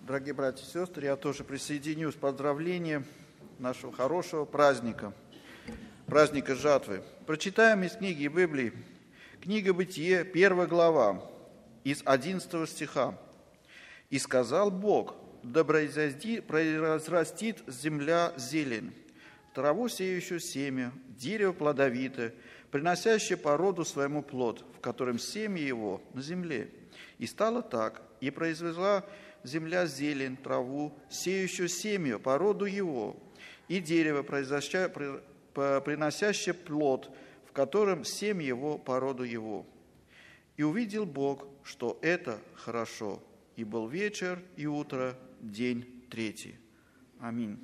Дорогие братья и сестры, я тоже присоединюсь к поздравлениям нашего хорошего праздника, праздника жатвы. Прочитаем из книги Библии, книга Бытие, 1 глава, из 11 стиха. «И сказал Бог, да произрастит земля зелень, траву сеющую семя, дерево плодовитое, приносящее по роду своему плод, в котором семя его на земле. И стало так, и произвела земля зелень, траву, сеющую семя по роду его, и дерево, приносящее плод, в котором семя его по роду его. И увидел Бог, что это хорошо, и был вечер и утро, день третий». Аминь.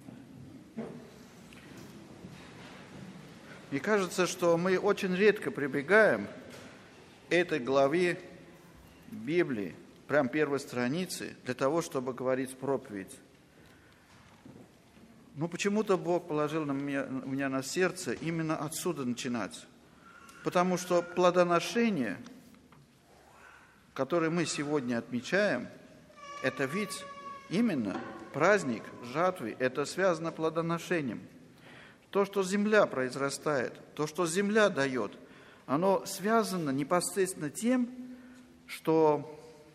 Мне кажется, что мы очень редко прибегаем к этой главе Библии, прям первой страницы, для того, чтобы говорить проповедь. Но почему-то Бог положил у меня на сердце именно отсюда начинать. Потому что плодоношение, которое мы сегодня отмечаем, это ведь именно праздник жатвы, это связано с плодоношением. То, что земля произрастает, то, что земля дает, оно связано непосредственно тем, что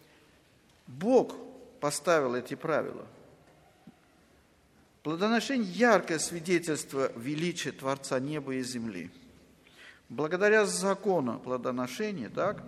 Бог поставил эти правила. Плодоношение – яркое свидетельство величия Творца неба и земли. Благодаря закону плодоношения, так,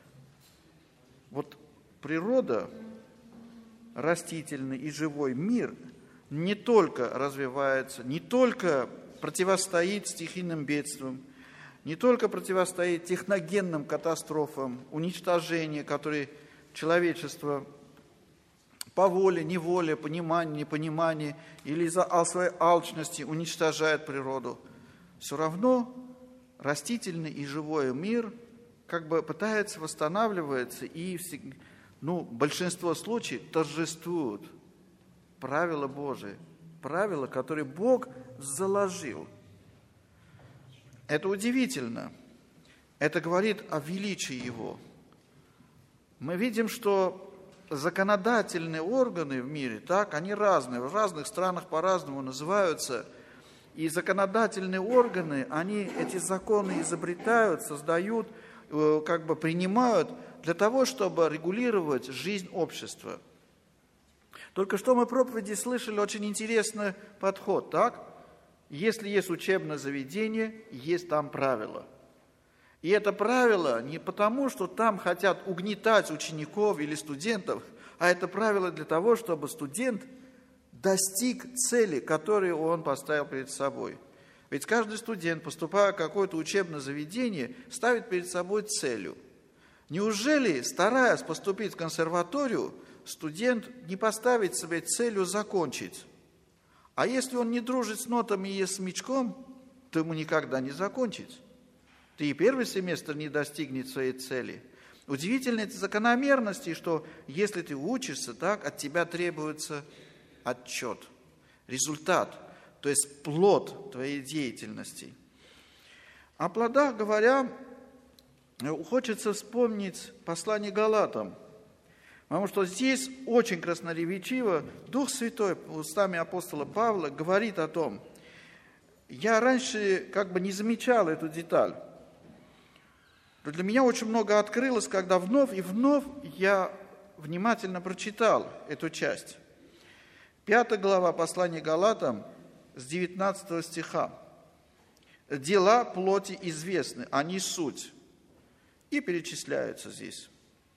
вот природа, растительный и живой мир не только развивается, не только противостоит стихийным бедствиям, не только противостоит техногенным катастрофам, уничтожению, которые человечество по воле, неволе, пониманию, непониманию или из-за своей алчности уничтожает природу. Все равно растительный и живой мир как бы пытается восстанавливаться и в большинство случаев торжествуют правила Божии, правила, которые Бог заложил. Это удивительно. Это говорит о величии Его. Мы видим, что законодательные органы в мире, так, они разные, в разных странах по-разному называются. И законодательные органы, они эти законы изобретают, создают, как бы принимают для того, чтобы регулировать жизнь общества. Только что мы в проповеди слышали очень интересный подход, так? Если есть учебное заведение, есть там правила. И это правило не потому, что там хотят угнетать учеников или студентов, а это правило для того, чтобы студент достиг цели, которую он поставил перед собой. Ведь каждый студент, поступая в какое-то учебное заведение, ставит перед собой целью. Неужели, стараясь поступить в консерваторию, студент не поставит себе целью закончить? А если он не дружит с нотами и с смычком, то ему никогда не закончить. Ты и первый семестр не достигнет своей цели. Удивительно эти закономерности, что если ты учишься, так, от тебя требуется отчет, результат, то есть плод твоей деятельности. О плодах говоря, хочется вспомнить послание Галатам, потому что здесь очень красноречиво Дух Святой устами апостола Павла говорит о том. Я раньше как бы не замечал эту деталь. Но для меня очень много открылось, когда вновь и вновь я внимательно прочитал эту часть. 5 глава послания Галатам с 19 стиха. «Дела плоти известны, они суть». И перечисляются здесь.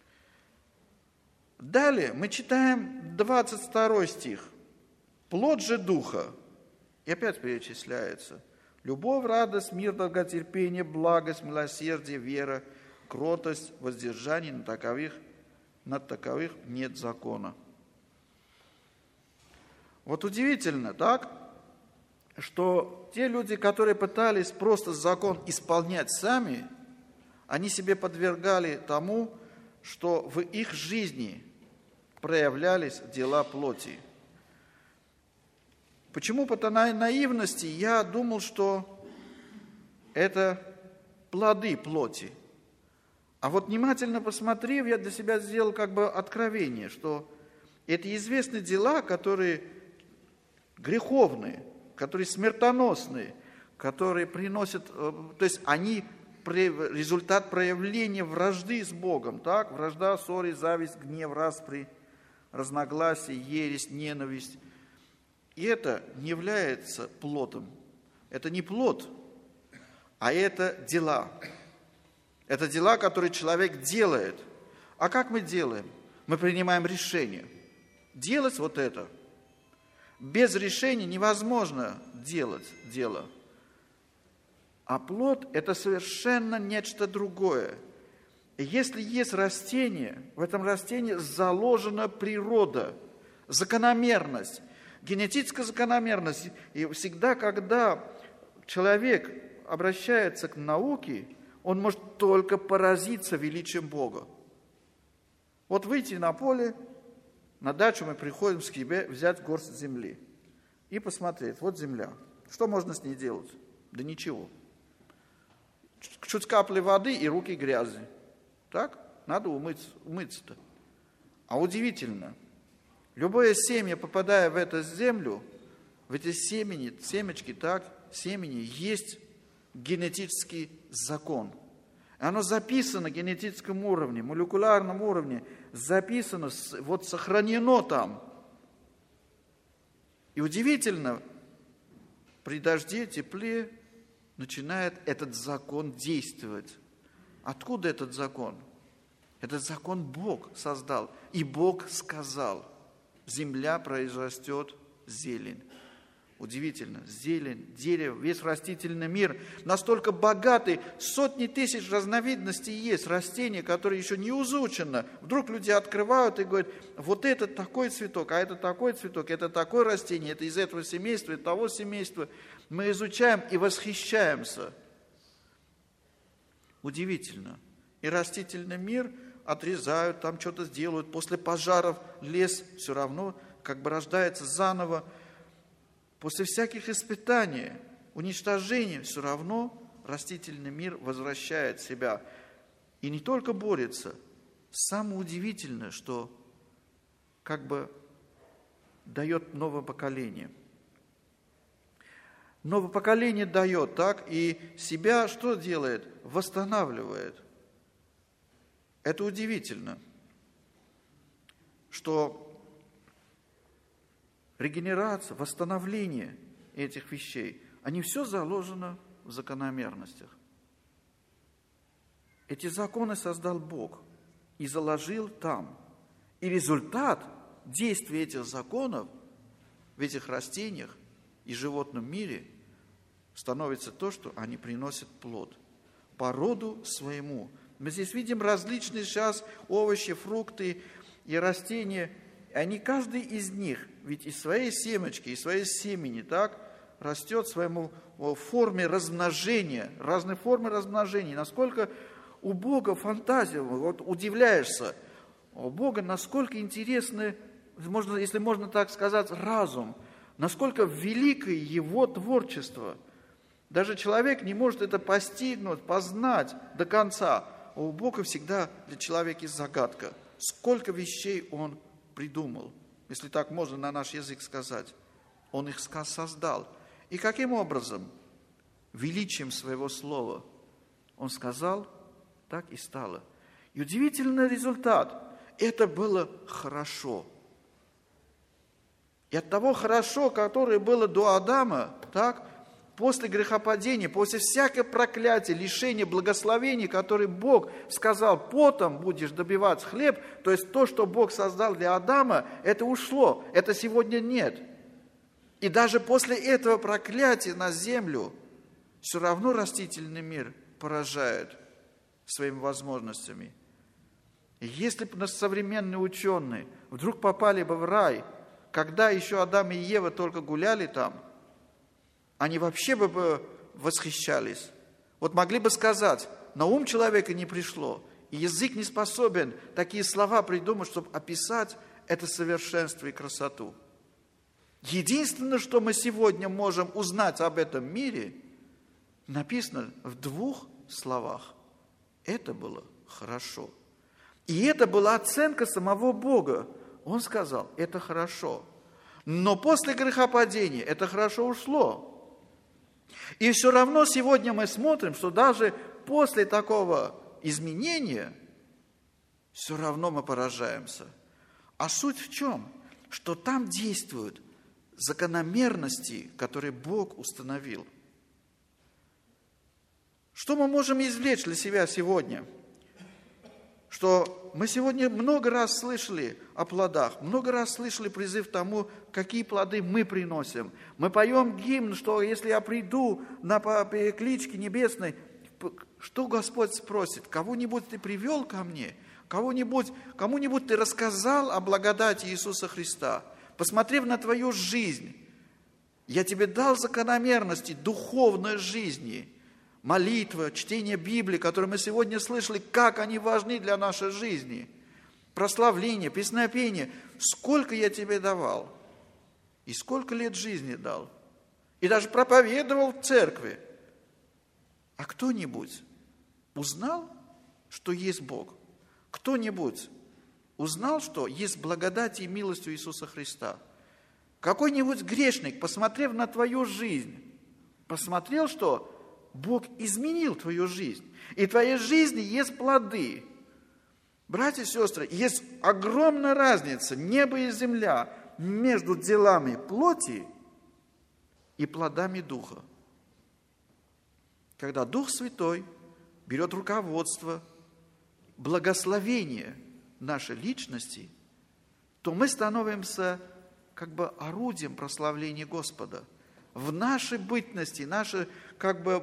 Далее мы читаем 22 стих. «Плод же духа». И опять перечисляется. «Любовь, радость, мир, долготерпение, благость, милосердие, вера, кротость, воздержание, над таковых нет закона». Вот удивительно, так, что те люди, которые пытались просто закон исполнять сами, они себе подвергали тому, что в их жизни проявлялись дела плоти. Почему? По наивности я думал, что это плоды плоти. А вот внимательно посмотрев, я для себя сделал как бы откровение, что Это известны дела, которые греховные, которые смертоносные, которые приносят, то есть они результат проявления вражды с Богом, так? Вражда, ссоры, зависть, гнев, распри, разногласие, ересь, ненависть. И это не является плодом. Это не плод, а это дела. Это дела, которые человек делает. А как мы делаем? Мы принимаем решение. Делать вот это. Без решения невозможно делать дело. А плод – это совершенно нечто другое. И если есть растение, в этом растении заложена природа, закономерность, генетическая закономерность. И всегда, когда человек обращается к науке, он может только поразиться величием Бога. Вот выйти на поле, на дачу мы приходим к себе, взять горсть земли и посмотреть. Вот земля. Что можно с ней делать? Да ничего. Чуть капли воды и руки грязи. Так? Надо умыться-то. А удивительно, любое семя, попадая в эту землю, в эти семечки, так, семени, есть генетический закон. И оно записано на генетическом уровне, молекулярном уровне, записано, вот сохранено там. И удивительно, при дожде, тепле начинает этот закон действовать. Откуда этот закон? Этот закон Бог создал. И Бог сказал, земля произрастет зелень. Удивительно, зелень, дерево, весь растительный мир настолько богатый, сотни тысяч разновидностей есть, растения, которые еще не изучено. Вдруг люди открывают и говорят, вот это такой цветок, а это такой цветок, это такое растение, это из этого семейства, это того семейства. Мы изучаем и восхищаемся. Удивительно. И растительный мир отрезают, там что-то сделают. После пожаров лес все равно как бы рождается заново. После всяких испытаний, уничтожения, все равно растительный мир возвращает себя. И не только борется. Самое удивительное, что как бы дает новое поколение. Новое поколение дает, так, и себя что делает? Восстанавливает. Это удивительно, что регенерация, восстановление этих вещей, они все заложено в закономерностях. Эти законы создал Бог и заложил там. И результат действия этих законов в этих растениях и животном мире становится то, что они приносят плод по роду своему. Мы здесь видим различные сейчас овощи, фрукты и растения. Они, каждый из них, ведь из своей семечки, из своей семени, так, растет в своему форме размножения, разные формы размножения. Насколько у Бога фантазия, вот удивляешься, у Бога насколько интересный, если можно так сказать, разум, насколько великое Его творчество. Даже человек не может это постигнуть, познать до конца. А у Бога всегда для человека есть загадка. Сколько вещей Он придумал, если так можно на наш язык сказать. Он их создал. И каким образом? Величием своего слова. Он сказал, так и стало. И удивительный результат. Это было хорошо. И от того хорошо, которое было до Адама, так, после грехопадения, после всякого проклятия, лишения, благословений, которые Бог сказал, потом будешь добивать хлеб, то есть то, что Бог создал для Адама, это ушло, это сегодня нет. И даже после этого проклятия на землю все равно растительный мир поражает своими возможностями. И если бы современные ученые вдруг попали бы в рай, когда еще Адам и Ева только гуляли там, они вообще бы восхищались. Вот могли бы сказать, на ум человека не пришло, и язык не способен такие слова придумать, чтобы описать это совершенство и красоту. Единственное, что мы сегодня можем узнать об этом мире, написано в 2 словах. Это было хорошо. И это была оценка самого Бога. Он сказал, это хорошо. Но после грехопадения это хорошо ушло. И все равно сегодня мы смотрим, что даже после такого изменения все равно мы поражаемся. А суть в чем? Что там действуют закономерности, которые Бог установил. Что мы можем извлечь для себя сегодня? Что мы сегодня много раз слышали о плодах, много раз слышали призыв к тому, какие плоды мы приносим. Мы поем гимн, что если я приду на перекличке небесной, что Господь спросит? Кого-нибудь ты привел ко мне? Кому-нибудь ты рассказал о благодати Иисуса Христа? Посмотрев на твою жизнь, я тебе дал закономерности духовной жизни. Молитва, чтение Библии, которые мы сегодня слышали, как они важны для нашей жизни. Прославление, песнопение. Сколько я тебе давал? И сколько лет жизни дал? И даже проповедовал в церкви. А кто-нибудь узнал, что есть Бог? Кто-нибудь узнал, что есть благодать и милость у Иисуса Христа? Какой-нибудь грешник, посмотрев на твою жизнь, посмотрел, что Бог изменил твою жизнь, и в твоей жизни есть плоды. Братья и сестры, есть огромная разница, небо и земля, между делами плоти и плодами Духа. Когда Дух Святой берет руководство, благословение нашей личности, то мы становимся как бы орудием прославления Господа. В нашей бытности, наше как бы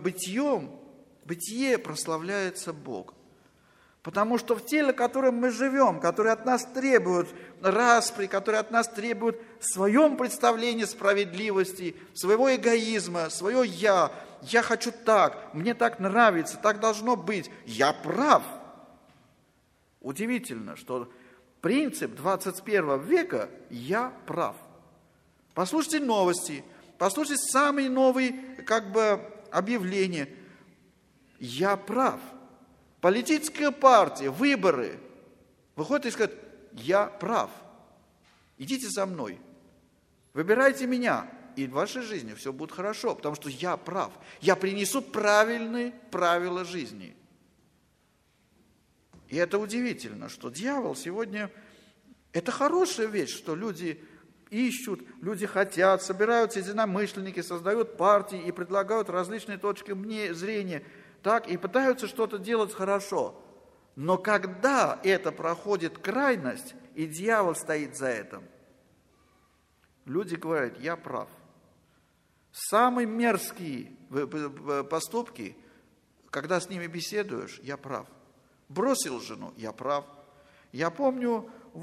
бытие прославляется Бог. Потому что в теле, в котором мы живем, которое от нас требует распри, которое от нас требует в своем представлении справедливости, своего эгоизма, свое «я», я хочу так, мне так нравится, так должно быть, я прав. Удивительно, что принцип 21 века «я прав». Послушайте новости, послушайте самые новые объявления. Я прав. Политическая партия, выборы. Выходит и сказать, я прав. Идите за мной. Выбирайте меня. И в вашей жизни все будет хорошо, потому что я прав. Я принесу правильные правила жизни. И это удивительно, что дьявол сегодня... Это хорошая вещь, что люди ищут, люди хотят, собираются единомышленники, создают партии и предлагают различные точки зрения, так, и пытаются что-то делать хорошо. Но когда это проходит крайность, и дьявол стоит за этим, люди говорят, я прав. Самые мерзкие поступки, когда с ними беседуешь, я прав. Бросил жену, я прав. Я помню, в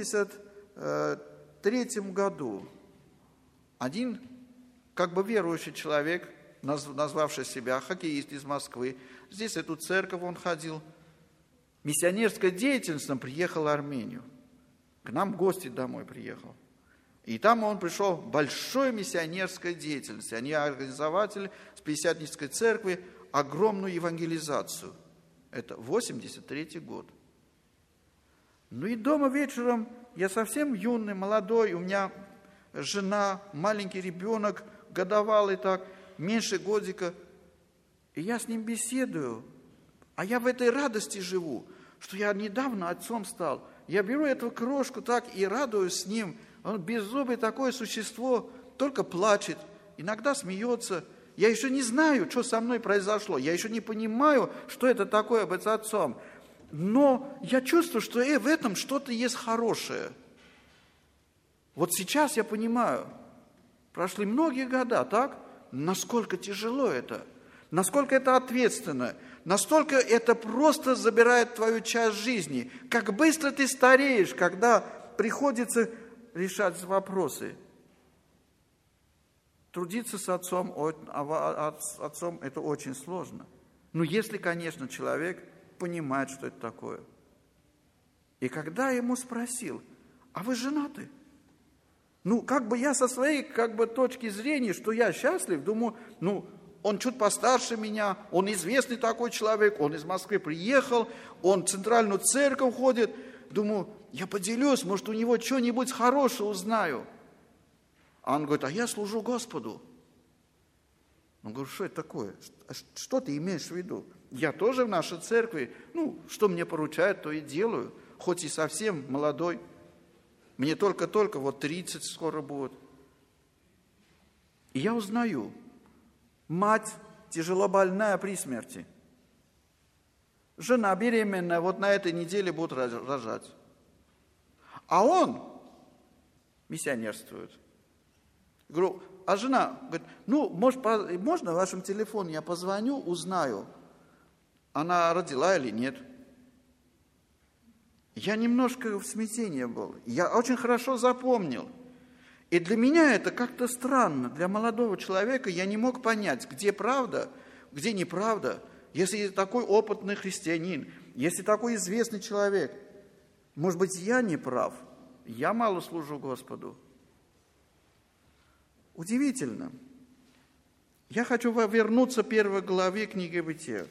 1983 году один верующий человек, назвавший себя хоккеист из Москвы, здесь эту церковь он ходил, миссионерской деятельностью приехал в Армению. К нам в гости домой приехал. И там он пришел в большой миссионерской деятельности. Они организовали с Пятидесятнической церкви огромную евангелизацию. Это 1983 год. Ну и дома вечером, я совсем юный, молодой, у меня жена, маленький ребенок, годовалый так, меньше годика. И я с ним беседую, а я в этой радости живу, что я недавно отцом стал. Я беру эту крошку так и радуюсь с ним. Он беззубый такое существо, только плачет, иногда смеется. Я еще не знаю, что со мной произошло. Я еще не понимаю, что это такое быть отцом. Но я чувствую, что в этом что-то есть хорошее. Вот сейчас я понимаю, прошли многие года, так? Насколько тяжело это, насколько это ответственно, настолько это просто забирает твою часть жизни. Как быстро ты стареешь, когда приходится решать вопросы. Трудиться с отцом, отцом это очень сложно. Но если, конечно, человек понимает, что это такое. И когда я ему спросил, а вы женаты? Я со своей точки зрения, что я счастлив, думаю, он чуть постарше меня, он известный такой человек, он из Москвы приехал, он в центральную церковь ходит. Думаю, я поделюсь, может, у него что-нибудь хорошее узнаю. А он говорит, а я служу Господу. Он говорит, что это такое? Что ты имеешь в виду? Я тоже в нашей церкви, что мне поручают, то и делаю, хоть и совсем молодой. Мне только-только 30 скоро будет. И я узнаю, мать тяжело больная при смерти. Жена беременная, на этой неделе будет рожать. А он миссионерствует. Говорю, а жена говорит, можно в вашем телефоне я позвоню, узнаю, она родила или нет. Я немножко в смятении был. Я очень хорошо запомнил. И для меня это как-то странно. Для молодого человека я не мог понять, где правда, где неправда. Если такой опытный христианин, если такой известный человек, может быть, я не прав, я мало служу Господу. Удивительно. Я хочу вернуться к 1 главе книги Бытия.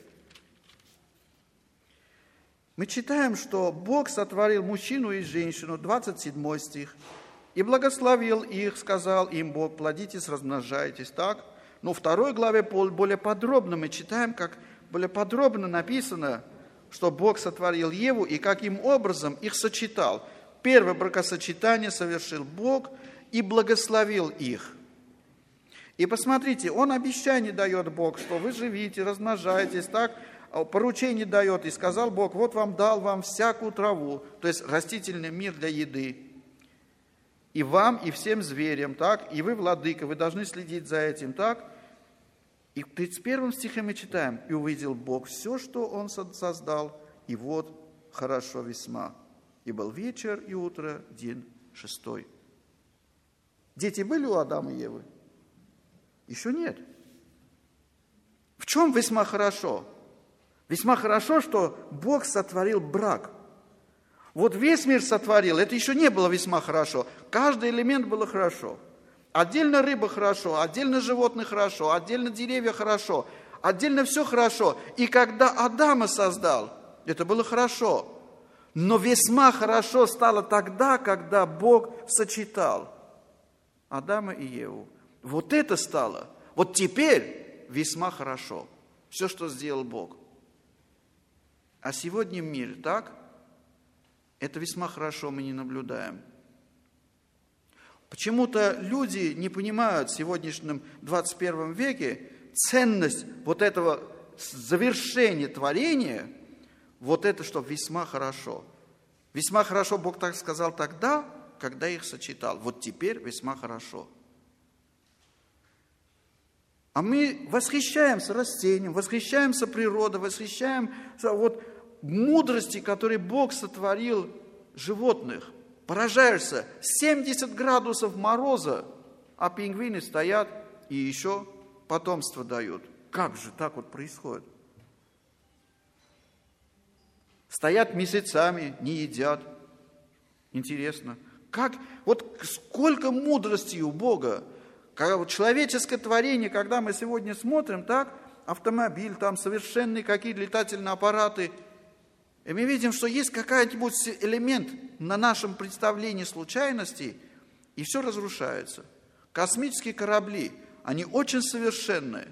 Мы читаем, что Бог сотворил мужчину и женщину, 27 стих, и благословил их, сказал им Бог, плодитесь, размножайтесь. Так? Но в 2 главе более подробно мы читаем, как более подробно написано, что Бог сотворил Еву и каким образом их сочетал. Первое бракосочетание совершил Бог и благословил их. И посмотрите, Он обещание дает Бог, что вы живите, размножаетесь, так? Поручение дает, и сказал Бог, вот вам дал вам всякую траву, то есть растительный мир для еды. И вам, и всем зверям, так? И вы, владыка, вы должны следить за этим, так? И в 31 стихе мы читаем, и увидел Бог все, что Он создал, и вот хорошо весьма. И был вечер и утро, день 6. Дети были у Адама и Евы? Еще нет. В чем весьма хорошо? Весьма хорошо, что Бог сотворил брак. Вот весь мир сотворил, это еще не было весьма хорошо. Каждый элемент было хорошо. Отдельно рыба хорошо, отдельно животные хорошо, отдельно деревья хорошо, отдельно все хорошо. И когда Адама создал, это было хорошо. Но весьма хорошо стало тогда, когда Бог сочетал Адама и Еву. Вот это стало. Вот теперь весьма хорошо. Все, что сделал Бог. А сегодня мир, так? Это весьма хорошо мы не наблюдаем. Почему-то люди не понимают в сегодняшнем 21 веке ценность вот этого завершения творения, вот это, что весьма хорошо. Весьма хорошо Бог так сказал тогда, когда их сочетал. Вот теперь весьма хорошо. А мы восхищаемся растением, восхищаемся природой, восхищаемся мудрости, которой Бог сотворил животных. Поражаешься, 70 градусов мороза, а пингвины стоят и еще потомство дают. Как же так происходит? Стоят месяцами, не едят. Интересно. Сколько мудрости у Бога. Человеческое творение, когда мы сегодня смотрим, так, автомобиль, там совершенные какие-то летательные аппараты, и мы видим, что есть какой-нибудь элемент на нашем представлении случайности, и все разрушается. Космические корабли, они очень совершенные.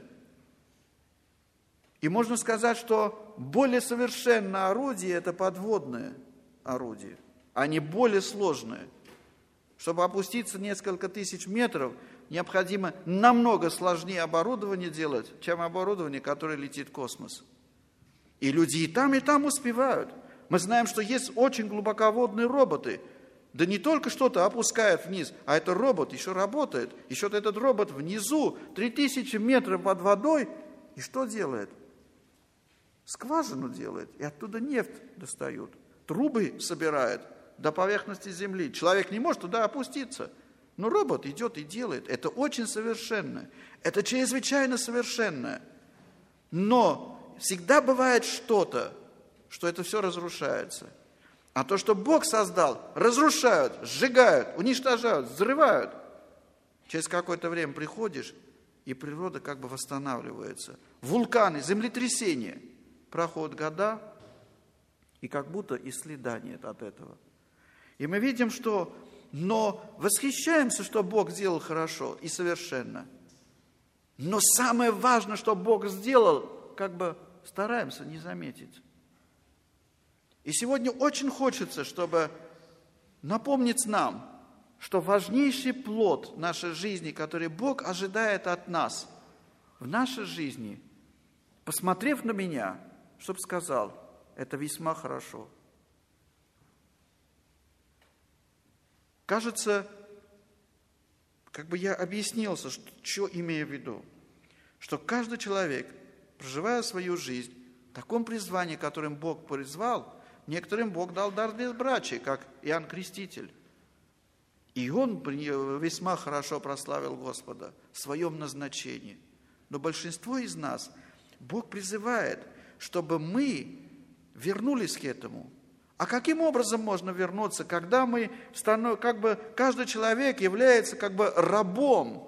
И можно сказать, что более совершенное орудие – это подводное орудие, они более сложные. Чтобы опуститься несколько тысяч метров, необходимо намного сложнее оборудование делать, чем оборудование, которое летит в космос. И люди и там успевают. Мы знаем, что есть очень глубоководные роботы. Да не только что-то опускает вниз, а этот робот еще работает. Еще этот робот внизу, 3000 метров под водой. И что делает? Скважину делает, и оттуда нефть достают. Трубы собирает до поверхности земли. Человек не может туда опуститься. Но робот идет и делает. Это очень совершенно. Это чрезвычайно совершенное. Но всегда бывает что-то, что это все разрушается. А то, что Бог создал, разрушают, сжигают, уничтожают, взрывают. Через какое-то время приходишь, и природа как бы восстанавливается. Вулканы, землетрясения. Проходят года, и как будто и следа нет от этого. И мы видим, что, но восхищаемся, что Бог сделал хорошо и совершенно. Но самое важное, что Бог сделал, как бы стараемся не заметить. И сегодня очень хочется, чтобы напомнить нам, что важнейший плод нашей жизни, который Бог ожидает от нас в нашей жизни, посмотрев на меня, чтобы сказал, это весьма хорошо. Кажется, как бы я объяснился, что имею в виду. Что каждый человек, проживая свою жизнь в таком призвании, которым Бог призвал, некоторым Бог дал дар безбрачия, как Иоанн Креститель. И он весьма хорошо прославил Господа в своем назначении. Но большинство из нас Бог призывает, чтобы мы вернулись к этому. А каким образом можно вернуться, когда мы каждый человек является рабом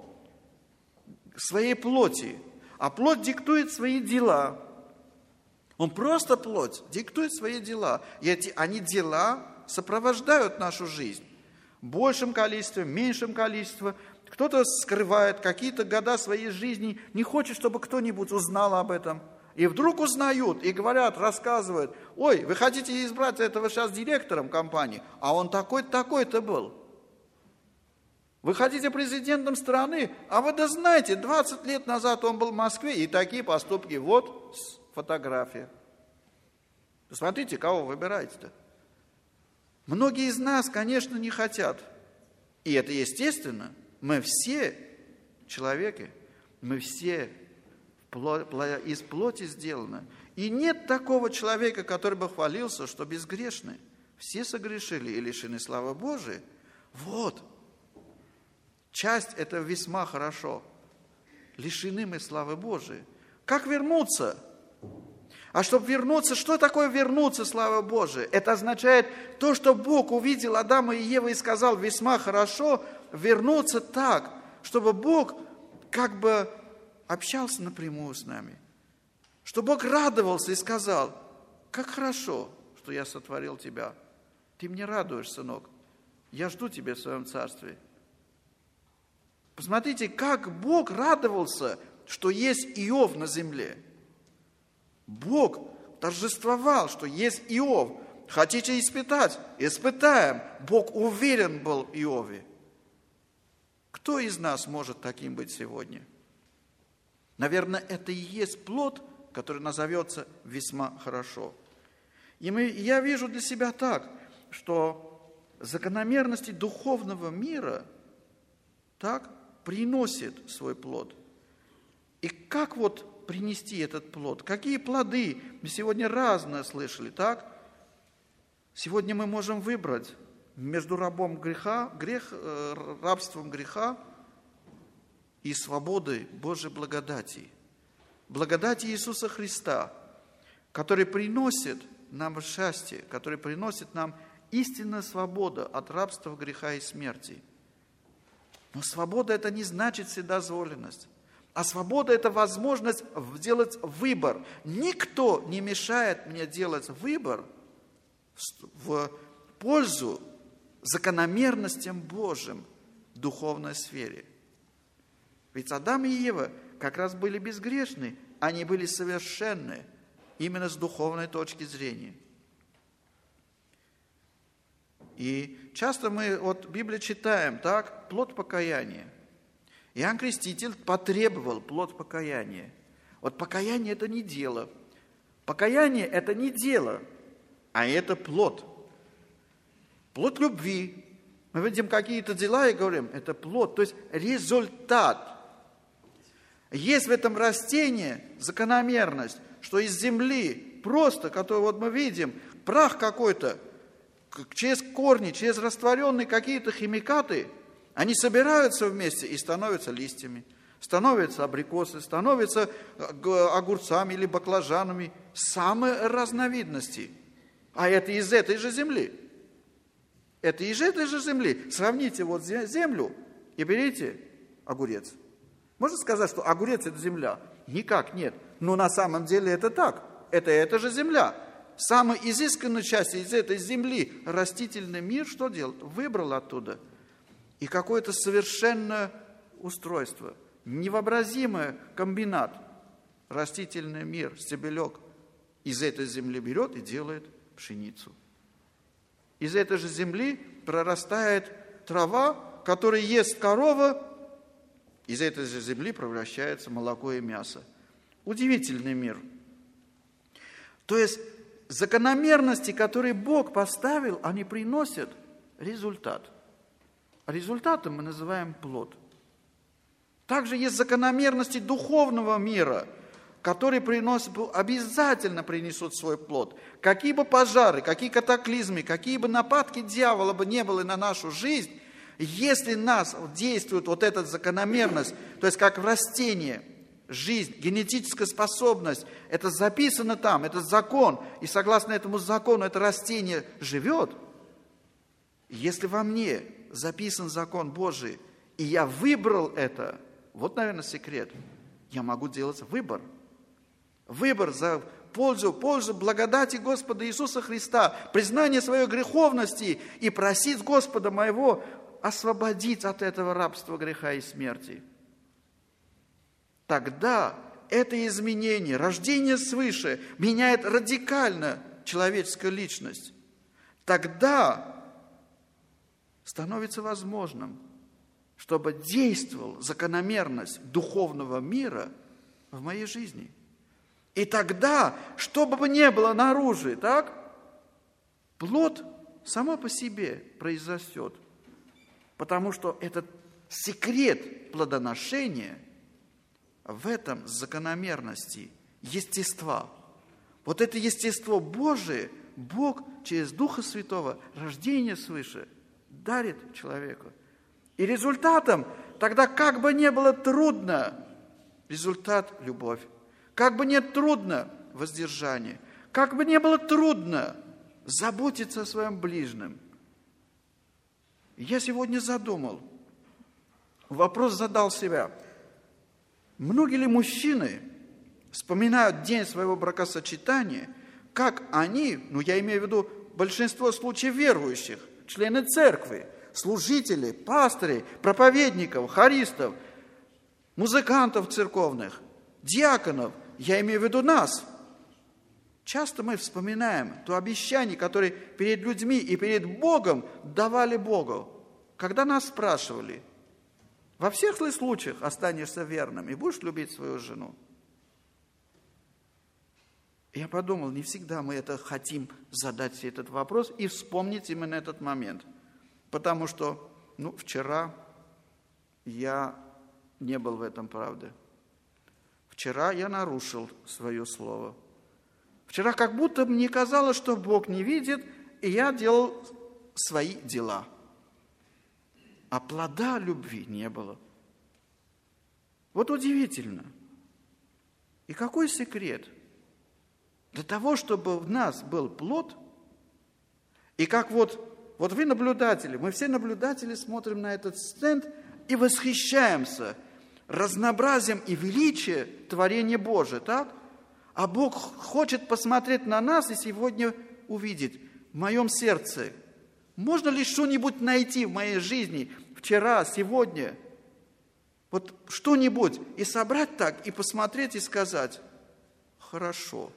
своей плоти, а плоть диктует свои дела. Он просто плоть, диктует свои дела. И они дела сопровождают нашу жизнь. В большем количестве, в меньшем количестве. Кто-то скрывает какие-то года своей жизни, не хочет, чтобы кто-нибудь узнал об этом. И вдруг узнают и говорят, рассказывают, ой, вы хотите избрать этого сейчас директором компании, а он такой-то был. Вы хотите президентом страны, а вы да знаете, 20 лет назад он был в Москве, и такие поступки, вот фотография. Посмотрите, кого выбираете-то. Многие из нас, конечно, не хотят. И это естественно. Мы все человеки, мы все из плоти сделаны. И нет такого человека, который бы хвалился, что безгрешны. Все согрешили и лишены славы Божией. Вот. Часть это весьма хорошо. Лишены мы славы Божией. Как вернуться? А чтобы вернуться, что такое вернуться, слава Божией? Это означает то, что Бог увидел Адама и Еву и сказал весьма хорошо, вернуться так, чтобы Бог общался напрямую с нами. Что Бог радовался и сказал, как хорошо, что я сотворил тебя. Ты мне радуешь, сынок. Я жду тебя в своем царстве. Посмотрите, как Бог радовался, что есть Иов на земле. Бог торжествовал, что есть Иов. Хотите испытать? Испытаем. Бог уверен был в Иове. Кто из нас может таким быть сегодня? Наверное, это и есть плод, который назовется весьма хорошо. Я вижу для себя так, что закономерности духовного мира так приносит свой плод. И как принести этот плод? Какие плоды? Мы сегодня разное слышали, так? Сегодня мы можем выбрать между рабством греха и свободой Божьей благодати. Благодати Иисуса Христа, который приносит нам счастье, который приносит нам истинную свободу от рабства, греха и смерти. Но свобода – это не значит вседозволенность. А свобода – это возможность сделать выбор. Никто не мешает мне делать выбор в пользу закономерностям Божьим в духовной сфере. Ведь Адам и Ева как раз были безгрешны, они были совершенны именно с духовной точки зрения. И часто мы в Библии читаем, так, плод покаяния. Иоанн Креститель потребовал плод покаяния. Покаяние – это не дело. Покаяние – это не дело, а это плод. Плод любви. Мы видим какие-то дела и говорим, это плод, то есть результат. Есть в этом растении закономерность, что из земли, просто, которую мы видим, прах какой-то, через корни, через растворенные какие-то химикаты, они собираются вместе и становятся листьями, становятся абрикосы, становятся огурцами или баклажанами, самые разновидности. А это из этой же земли. Это из этой же земли. Сравните землю и берите огурец. Можно сказать, что огурец – это земля? Никак нет. Но на самом деле это так. Это же земля. самой изысканной части из этой земли, растительный мир, что делал? Выбрал оттуда. И какое-то совершенное устройство, невообразимый комбинат, растительный мир, стебелек из этой земли берет и делает пшеницу. Из этой же земли прорастает трава, которую ест корова, из этой же земли превращается молоко и мясо. Удивительный мир. То есть закономерности, которые Бог поставил, они приносят результат. А результатом мы называем плод. Также есть закономерности духовного мира, которые обязательно принесут свой плод. Какие бы пожары, какие катаклизмы, какие бы нападки дьявола бы не было на нашу жизнь, если нас действует вот эта закономерность, то есть как в растении, жизнь, генетическая способность, это записано там, это закон, и согласно этому закону это растение живет. Если во мне записан закон Божий, и я выбрал это, вот, наверное, секрет, я могу делать выбор. Выбор за пользу благодати Господа Иисуса Христа, признание своей греховности и просить Господа моего освободить от этого рабства, греха и смерти. Тогда это изменение, рождение свыше, меняет радикально человеческую личность. Тогда становится возможным, чтобы действовала закономерность духовного мира в моей жизни. И тогда, что бы ни было наружу, так, плод само по себе произрастет. Потому что этот секрет плодоношения в этом закономерности естества. Вот это естество Божие, Бог через Духа Святого, рождение свыше, дарит человеку. И результатом, тогда как бы не было трудно, результат – любовь. Как бы не трудно – воздержание. Как бы не было трудно заботиться о своем ближнем. Я сегодня задумал, вопрос задал себя. Многие ли мужчины вспоминают день своего бракосочетания, как они, я имею в виду большинство случаев верующих, члены церкви, служители, пастыри, проповедников, хористов, музыкантов церковных, диаконов, я имею в виду нас. Часто мы вспоминаем то обещание, которое перед людьми и перед Богом давали Богу. Когда нас спрашивали, во всех ли случаях останешься верным и будешь любить свою жену? Я подумал, не всегда мы это хотим задать себе этот вопрос и вспомнить именно этот момент. Потому что, вчера я не был в этом правде. Вчера я нарушил свое слово. Вчера как будто мне казалось, что Бог не видит, и я делал свои дела. А плода любви не было. Вот удивительно. И какой секрет? Для того, чтобы в нас был плод, и как вот вы наблюдатели, мы все наблюдатели смотрим на этот стенд и восхищаемся разнообразием и величием творения Божия, так? А Бог хочет посмотреть на нас и сегодня увидеть в моем сердце. Можно ли что-нибудь найти в моей жизни вчера, сегодня? Вот что-нибудь и собрать так, и посмотреть, и сказать, хорошо.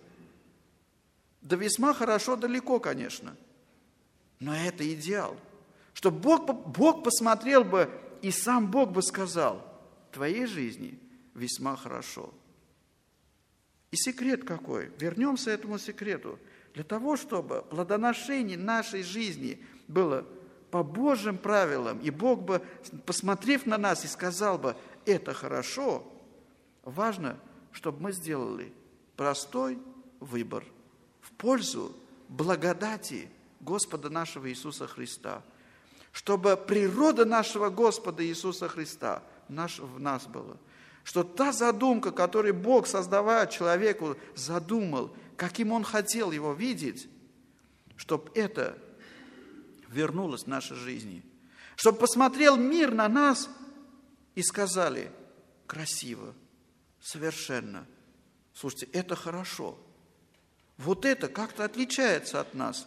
Да весьма хорошо далеко, конечно. Но это идеал. Чтобы Бог посмотрел бы, и сам Бог бы сказал, в твоей жизни весьма хорошо. И секрет какой? Вернемся к этому секрету. Для того, чтобы плодоношение нашей жизни было по Божьим правилам, и Бог бы, посмотрев на нас, и сказал бы, это хорошо, важно, чтобы мы сделали простой выбор в пользу благодати Господа нашего Иисуса Христа. Чтобы природа нашего Господа Иисуса Христа в нас была. Что та задумка, которую Бог, создавая человеку, задумал, каким Он хотел его видеть, чтобы это вернулось в нашей жизни. Чтобы посмотрел мир на нас и сказали, красиво, совершенно. Слушайте, это хорошо. Вот это как-то отличается от нас.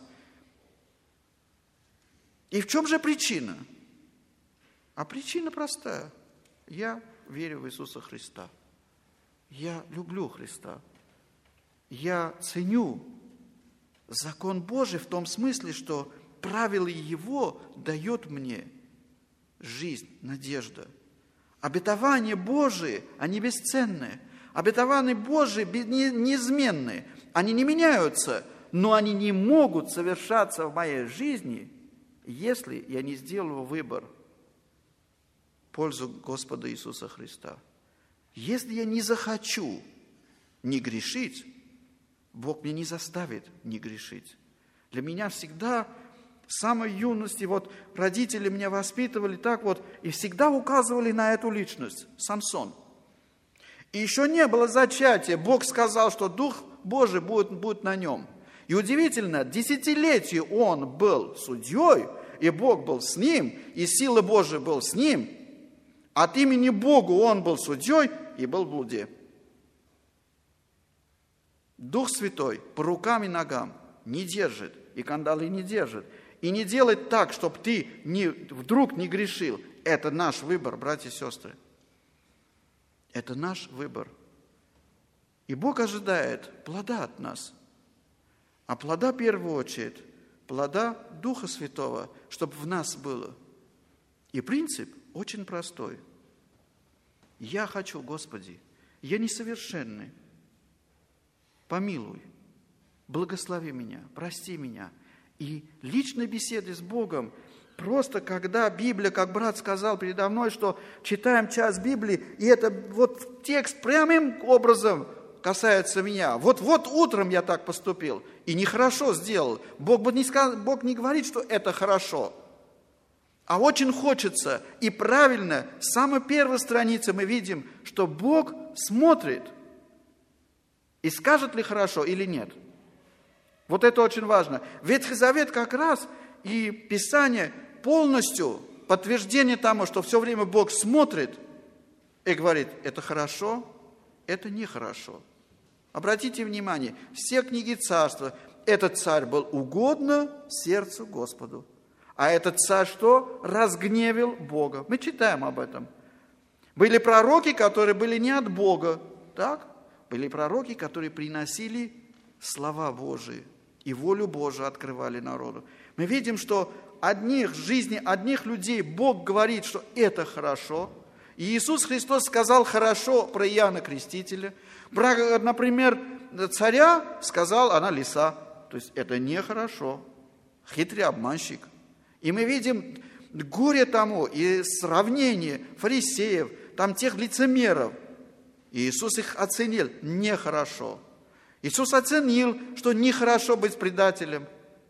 И в чем же причина? А причина простая. Я верю в Иисуса Христа. Я люблю Христа. Я ценю закон Божий в том смысле, что правило Его дает мне жизнь, надежда. Обетования Божии, они бесценные. Обетования Божии неизменные. Они не меняются, но они не могут совершаться в моей жизни, если я не сделаю выбор в пользу Господа Иисуса Христа. Если я не захочу не грешить, Бог меня не заставит не грешить. Для меня всегда с самой юности, вот родители меня воспитывали так вот, и всегда указывали на эту личность, Самсон. И еще не было зачатия, Бог сказал, что Дух Божий будет на нем. И удивительно, десятилетия он был судьей, и Бог был с ним, и сила Божия была с ним. От имени Бога он был судьей и был в блуде. Дух Святой по рукам и ногам не держит, и кандалы не держит. И не делает так, чтобы ты вдруг не грешил. Это наш выбор, братья и сестры. Это наш выбор. И Бог ожидает плода от нас. А плода, в первую очередь, плода Духа Святого, чтобы в нас было. И принцип очень простой. Я хочу, Господи, я несовершенный. Помилуй, благослови меня, прости меня. И личной беседы с Богом, просто когда Библия, как брат сказал передо мной, что читаем часть Библии, и это вот текст прямым образом касается меня. Вот утром я так поступил, и нехорошо сделал. Бог не говорит, что это хорошо. А очень хочется, и правильно, с самой первой страницы мы видим, что Бог смотрит, и скажет ли хорошо или нет. Вот это очень важно. Ветхий Завет как раз и Писание полностью подтверждение тому, что все время Бог смотрит и говорит, это хорошо, это нехорошо. Обратите внимание, все книги царства, этот царь был угодно сердцу Господу. А этот царь что? Разгневил Бога. Мы читаем об этом. Были пророки, которые были не от Бога, так? Были пророки, которые приносили слова Божии и волю Божию открывали народу. Мы видим, что в жизни одних людей Бог говорит, что это хорошо. И Иисус Христос сказал хорошо про Иоанна Крестителя. Про, например, царя сказал, она лиса. То есть это нехорошо. Хитрый обманщик. И мы видим горе тому и сравнение фарисеев, там тех лицемеров. И Иисус их оценил нехорошо. Иисус оценил, что нехорошо быть предателем.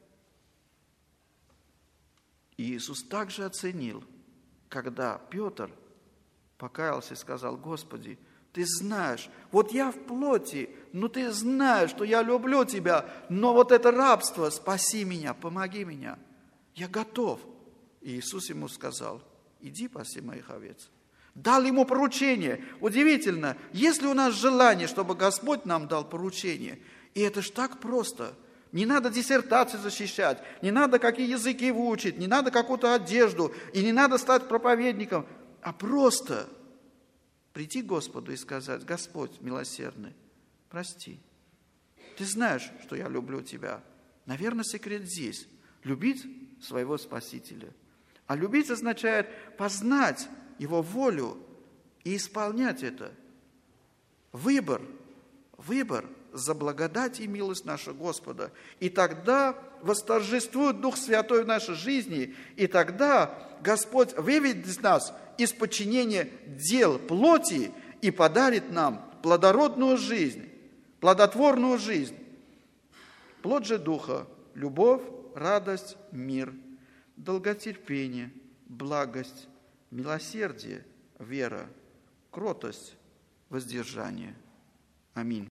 И Иисус также оценил, когда Петр покаялся и сказал, Господи, Ты знаешь, вот я в плоти, но Ты знаешь, что я люблю Тебя, но вот это рабство, спаси меня, помоги меня. Я готов. И Иисус ему сказал, иди паси моих овец. Дал ему поручение. Удивительно, если у нас желание, чтобы Господь нам дал поручение, и это ж так просто. Не надо диссертацию защищать, не надо какие языки выучить, не надо какую-то одежду, и не надо стать проповедником, а просто прийти к Господу и сказать, Господь милосердный, прости. Ты знаешь, что я люблю Тебя. Наверное, секрет здесь. Любить своего Спасителя. А любить означает познать Его волю и исполнять это. Выбор за благодать и милость нашего Господа. И тогда восторжествует Дух Святой в нашей жизни, и тогда Господь выведет нас из подчинения дел плоти и подарит нам плодородную жизнь, плодотворную жизнь. Плод же Духа – любовь, радость, мир, долготерпение, благость, милосердие, вера, кротость, воздержание. Аминь.